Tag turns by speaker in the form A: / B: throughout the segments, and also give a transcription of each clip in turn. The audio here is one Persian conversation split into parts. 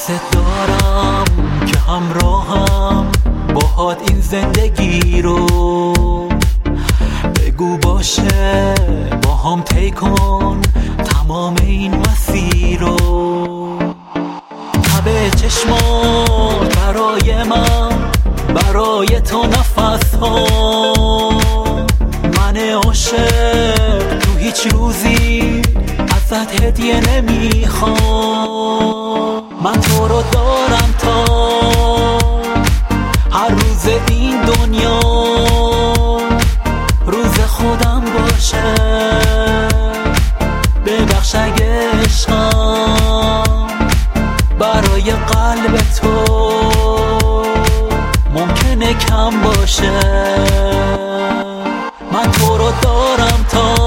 A: دوست دارم که همراهم باهات این زندگی رو بگو باشه، با هم طی کن تمام این مسیر رو. تب چشمات برای من، برای تو نفس ها، من عاشق تو هیچ روزی ازت هدیه نمیخوام. من تو رو دارم تا هر روز این دنیا روز خودم باشه. ببخش اگه عشقم برای قلب تو ممکنه کم باشه. من تو رو دارم تا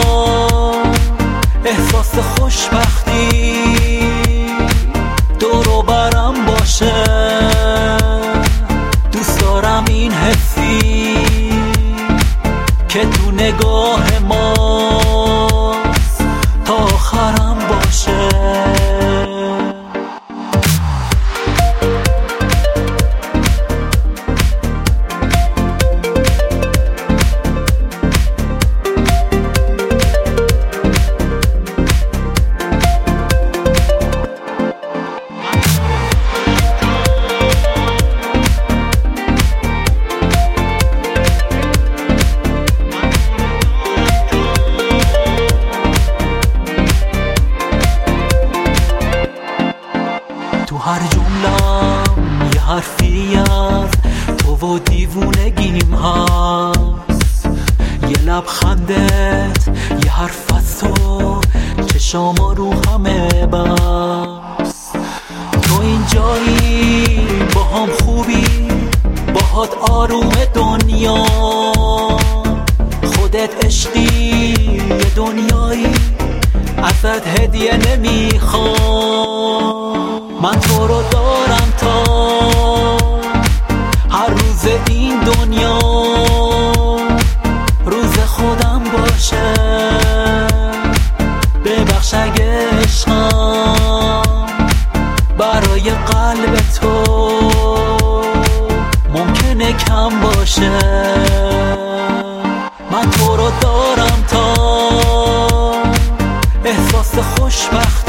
A: احساس خوشبختی دور و برم باشه. دوست دارم این حسی که تو نگاه ماست تا آخرم باشه. تو هر جملم یه حرفی از تو و دیوونگیم هست، یه لبخندت، یه حرف از تو، چشاما رو همه بس. تو اینجایی با هم خوبی، باهات آروم دنیا، خودت عشقی یه دنیایی ازت هدیه نمیخوام. من تو رو دارم تا هر روز این دنیا روز خودم باشه. ببخش اگه عشقم برای قلب تو ممکنه کم باشه. من تو رو دارم تا احساس خوشبختی